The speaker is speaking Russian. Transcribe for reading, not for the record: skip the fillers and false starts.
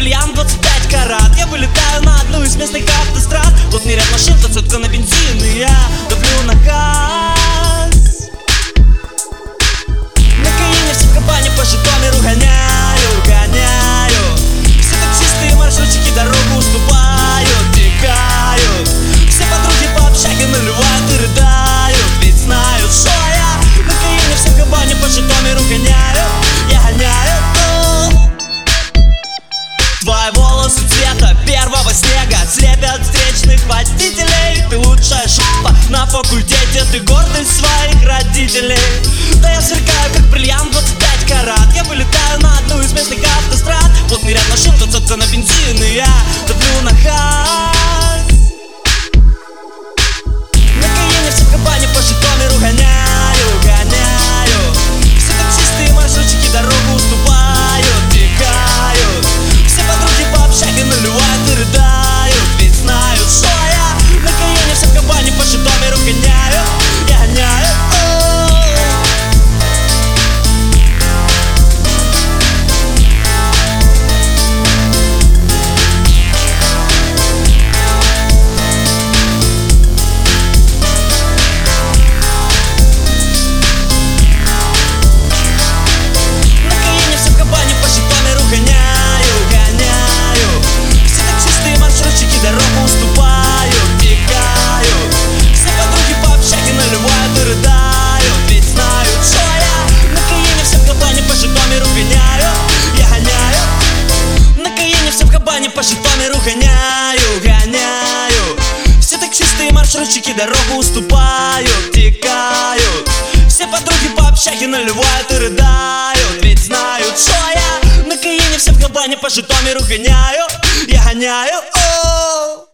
бриллиант 25 карат. Я вылетаю на одну из местных автострад. Вот не ряд машин, то цветка на бензин, и я давлю на газ. На Каине все в кабане по Житомиру гоняю, гоняю. Все таксисты и маршрутчики дорогу уступают, текают. Все подруги по общаге наливают и рыдают, ведь знают, что я на Каине все в кабане по Житомиру гоняю. Я гоняю. Твои волосы цвета первого снега слепят встречных водителей. Ты лучшая шапа на факультете, ты гордость своих родителей. Да я сверкаю как бриллиант 25 карат. Я вылетаю на одну из местных автострад. Плотный ряд машин, то цепка на бензин, и я давлю на газ. На Каине все в кабане по Житомиру гоняю, гоняю. Все таксисты и маршрутчики дорогу уступают, текают. Все подруги по общаге наливают и рыдают, ведь знают, что я на Каине все в кабане по Житомиру гоняю. Я гоняю. По Житомиру гоняю, гоняю. Все таксисты и маршрутчики дорогу уступают, текают. Все подруги по общаге наливают и рыдают, ведь знают, что я на Каине все в кабане по Житомиру гоняю. Я гоняю.